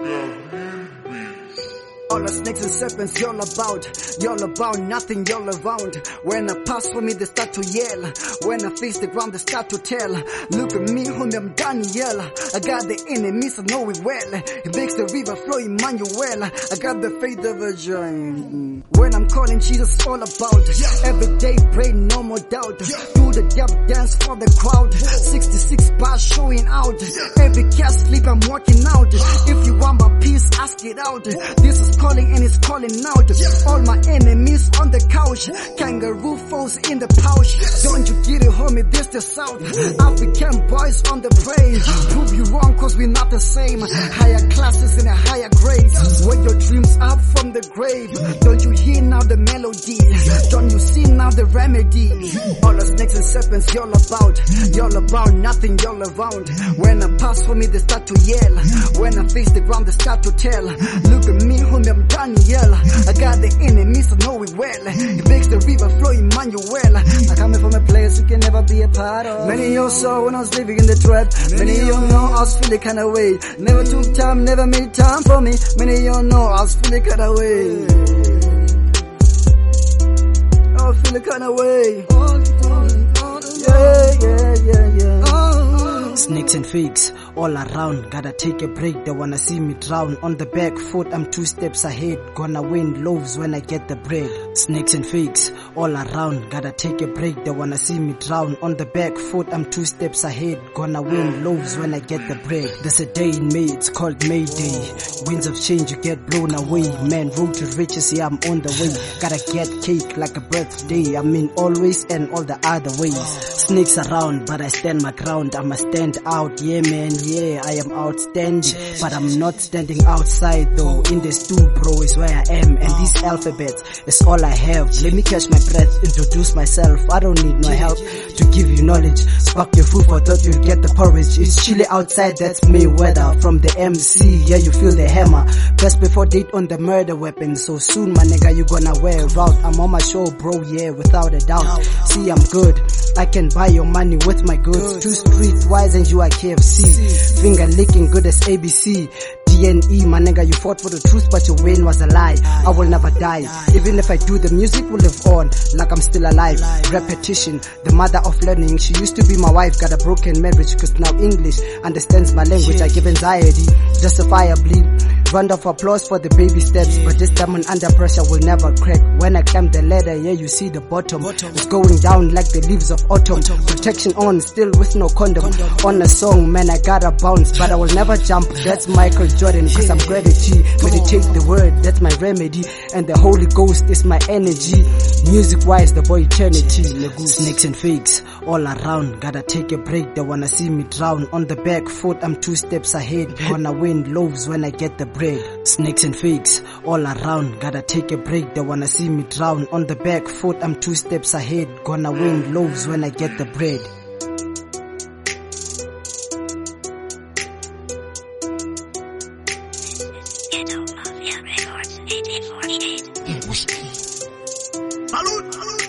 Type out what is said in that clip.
All the snakes and serpents, y'all about nothing, y'all around. When I pass for me, they start to yell. When I face the ground, they start to tell. Look at me, homie, I'm Daniel. I got the enemies, I know it well. It makes the river flow, Emmanuel. I got the faith of a giant. When I'm calling Jesus, all about. Every day, pray, no more doubt. Do the depth dance for the crowd. 66 bars showing out. Every cast sleep, I'm working out. If you want my peace, ask it out. This is calling and it's calling out. All my enemies on the couch. Kangaroo foes in the pouch. Don't you get it, homie, this the South. African boys on the praise. Prove you wrong cause we're not the same. Higher classes and a higher grades. Wake your dreams up from the grave. Don't you hear now the melody? Don't you see now the remedy? All the snakes and serpents, y'all about nothing, y'all around. When I pass for me, they start to yell. When I face the ground, they start to tell. Look at me, homie, I'm Daniel. I got the enemies, I know it well. It makes the river flow, Emmanuel. I come from a place you can never be a part of. Many of you saw when I was living in the trap. Many of you know I was feeling kinda way. Never took time, never made time for me. Many of you know I was feeling kinda way. I was feeling kinda way. Yeah. Snakes and fakes all around, gotta take a break, they wanna see me drown. On the back foot, I'm 2 steps ahead, gonna win loaves when I get the bread. Snakes and fakes all around, gotta take a break, they wanna see me drown. On the back foot, I'm 2 steps ahead, gonna win loaves when I get the bread. There's a day in May, it's called May Day. Winds of change, you get blown away. Man, road to riches, yeah, I'm on the way. Gotta get cake like a birthday, I mean always and all the other ways. Snakes around, but I stand my ground, I'ma stand out, yeah man, yeah, I am outstanding. But I'm not standing outside though, in the stew bro is where I am. And this alphabet is all I have. Let me catch my breath, introduce myself, I don't need no help to give you knowledge. Spark your food for thought you'll get the porridge. It's chilly outside, that's Mayweather. From the MC, yeah you feel the hammer. Best before date on the murder weapon. So soon my nigga you gonna wear out. I'm on my show bro, yeah, without a doubt. See I'm good, I can buy your money with my goods. Too streetwise and you are KFC. Finger licking good as ABC. DNE, my nigga, you fought for the truth, but your win was a lie. I will never die. Even if I do, the music will live on, like I'm still alive. Repetition, the mother of learning. She used to be my wife, got a broken marriage, cause now English understands my language. I give anxiety, justifiably. Round of applause for the baby steps, but this time I'm under pressure will never crack. When I climb the ladder, yeah, you see the bottom. It's going down like the leaves of autumn. Protection on, still with no condom. On a song, man, I gotta bounce, but I will never jump. That's Michael Jordan, cause I'm gravity. Meditate the word, that's my remedy. And the Holy Ghost is my energy. Music-wise, the boy eternity. Snakes and fakes all around, gotta take a break, they wanna see me drown. On the back foot, I'm 2 steps ahead, gonna win loaves when I get the bread. Snakes and fakes all around, gotta take a break, they wanna see me drown. On the back foot, I'm 2 steps ahead, gonna win loaves when I get the bread. Ghetto Mafia Records, 1848. Salud!